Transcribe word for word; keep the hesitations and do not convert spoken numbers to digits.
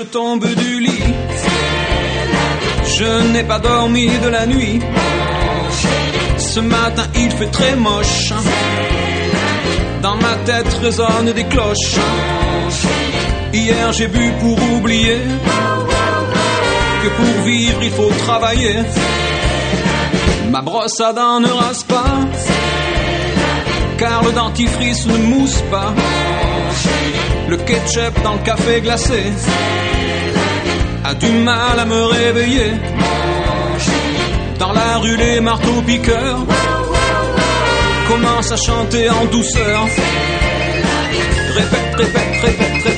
tombe du lit. Je n'ai pas dormi de la nuit. Ce matin il fait très moche. Dans ma tête résonnent des cloches. Hier j'ai bu pour oublier que pour vivre il faut travailler. Ma brosse à dents ne rase pas, car le dentifrice ne mousse pas. Le ketchup dans le café glacé a du mal à me réveiller. Dans la rue les marteaux piqueurs commencent à chanter en douceur. Répète, répète, répète, répète.